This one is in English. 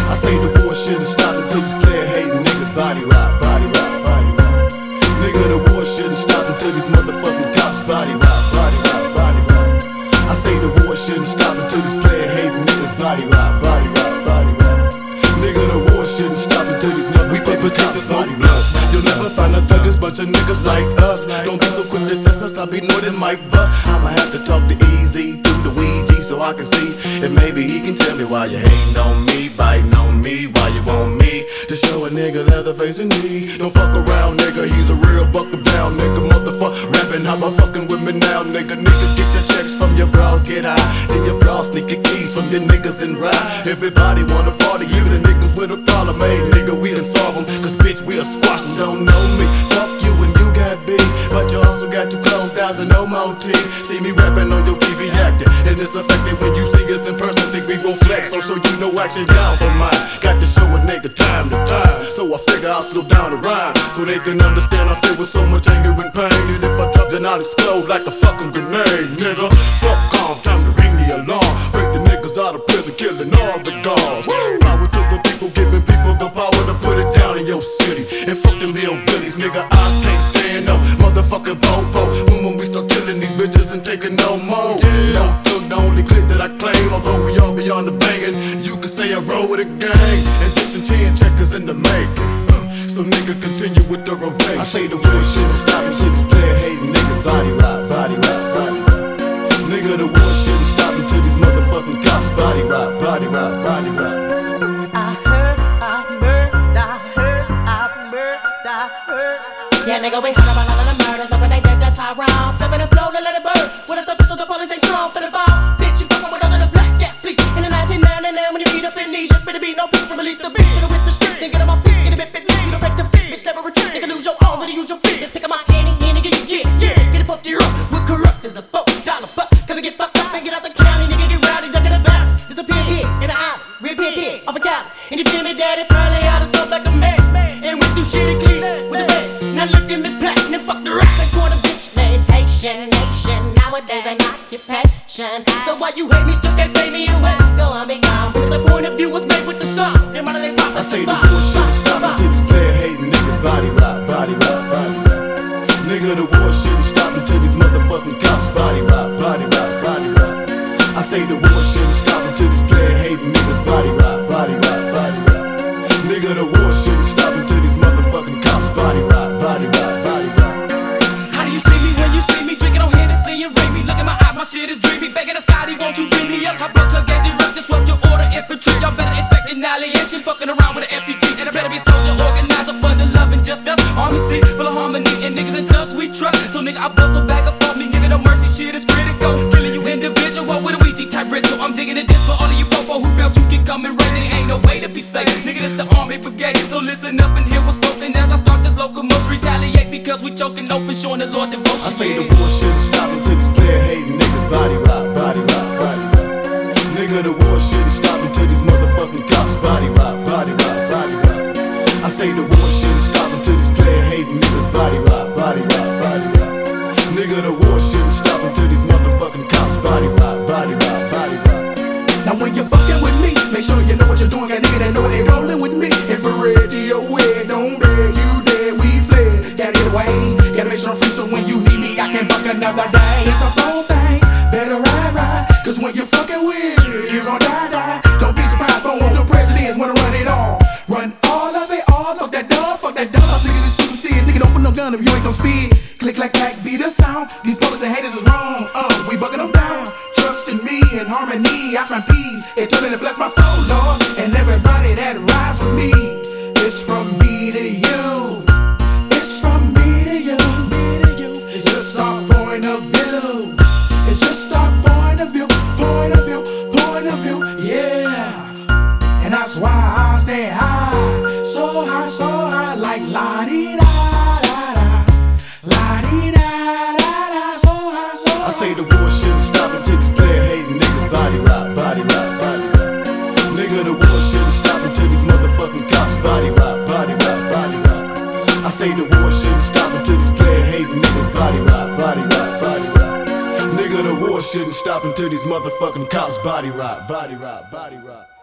I say the war shouldn't stop until these player hating niggas body rock, body rock, body rock. Nigga, the war shouldn't stop until these motherfucking cops body rock, body rock, body rock. I say the war shouldn't stop until these player hating niggas body rock, body rock, body rock. Nigga, the war shouldn't stop until these motherfucking cops body rock. You'll never find a thuggers, bunch of niggas like us. Don't be so quick to test us, I be more than Mike Bus. I'ma have to talk to Easy through the Ouija so I can see if maybe he can tell me why you hating on me, biting on me, why you want me to show a nigga Leatherface in need. Don't fuck around, nigga, he's a real buckle down nigga, motherfucker. Rapping, how about fucking with me now, nigga? Niggas get your checks from your bras, get high, then your bras sneak your keys from your niggas and ride. Everybody wanna party, even the niggas with a problem. Hey, nigga, we can solve them, cause bitch, we'll squash them. Don't know me, fuck you and you got big, but you also got two closed eyes and no more teeth. See me rapping on your TV acting, and it's effective when you see us in person. Think we gon' flex, so you know action down for mine. Got to show a nigga time to time, so I figure I'll slow down the rhyme, so they can understand I feel with so much anger and pain. And if I drop, then I'll explode like a fucking grenade, nigga. Fuck calm, time to ring the alarm. Break the niggas out of prison, killing all the guards. Power to the people, giving people the power to put it down in your city. And fuck them hillbillies, nigga, I can't stand no motherfucking popo. When we start killing these bitches and taking no more. No thug, the only clip that I claim. Although we all be on the banging, you can say I roll with a gang. And this and 10 checkers in the making. So nigga, continue with the rotation. I say the war shouldn't stop until these player hating niggas body rock, body rock, body rock. Nigga, the war shouldn't stop until these motherfucking cops body rock, body rock, body rock. Yeah, nigga, we heard about all of the murders, but when they did the Tyrone, flipping and flow to let it burn. With a pistol, the police ain't strong for the ball. Bitch, you fucking with all of the black, yeah, please. In the 1999, when you beat up in these, you better be no peace, release the beat. Hit it with the streets and get on my feet, get a bit lean. You don't break the feet, bitch, never retreat. Nigga, lose your own, better use your feet. Pick up my handy, yeah. Get it pumped to your up, we're corrupt as a $4 fuck. Come and get fucked up and get out the county, nigga, get rowdy, duck in the barrel. Disappear here, in the alley, reappear here, off a county. And you feel me, daddy, probably out of stuff like a man. And we do shit clean with the bed. Now look at me platinum, fuck the rap. They call a bitch named Haitian Nation. Nowadays an occupation. So why you hate me, still can't pay me away? Go on, be gone. Because the point of view was made with the song. And why do they pop? I say the war shouldn't stop until these player hating niggas body rock, body rock, body rock. Nigga, the war shouldn't stop until these motherfucking cops body rock, body rock, body rock. I say the war shouldn't stop until these player hating niggas body rock, body rock, body rock. Nigga, the war shouldn't stop until these motherfucking cops body rock, body rock, body rock. How do you see me when you see me drinking on Hennessy and ring me? Look at my eyes, my shit is dreamy. Begging the Scotty, won't you beat me up? I broke your gadget, rough, disrupt your order, infantry. Y'all better expect annihilation, fucking around with an FCT. And I better be soldier, organizer, fund of love and just us. Army C, full of harmony, and niggas and dubs we trust. So nigga, I bust a back up on me, nigga, no mercy, shit is critical. Killing you individual with a Ouija type ritual. I'm digging a disc for all of you popo who felt you can come and raid it. Ain't no way to be safe, nigga, this the Army Brigade. So listen up and hear what's spoken as I start this locomotion. Retaliate because we chosen open, showing us Lord's devotion. I say the war shouldn't stop until these player hating niggas body rock, body rock, body rock. Nigga, the war shouldn't stop until these motherfucking cops body rock, body rock, body rock. I say the war shouldn't stop until these player hating niggas body rock, body rock, body rock. Nigga, the war shouldn't stop until these motherfucking cops body rock, body rock, body rock. Now when you're fucking with me, make sure you know what you're doing. Got nigga that know they rolling with me. Infrared to your way, don't beg you dead, we fled. Gotta get away, gotta make sure I'm free so when you need me, I can buck another day. It's a whole thing, better ride, cause when you're fucking with, you gon' die. Don't be surprised, don't want the presidents wanna run it all. Run all of it, all, fuck that dog. Niggas is super steers, nigga don't put no gun if you ain't gon' speed. Click like clack, be the sound. These police and haters is wrong, we bucking them down. Trust in me and harmony, I find peace. Eternally bless my soul, Lord, and everybody that rides with me. It's from me to you. It's from me to you. It's just our point of view. It's just our point of view. Yeah. And that's why I stay high, so high, like la-dee-da-da-da, la-dee-da-da-da, so high. I say the war shouldn't stop until these player hating niggas body rock, body rock, body rock. Nigga, the war shouldn't stop until these motherfucking cops body rock, body rock, body rock. I say the war shouldn't stop until these player hating niggas body rock, body rock, body rock. Nigga, the war shouldn't stop until these motherfucking cops body rock, body rock, body rock.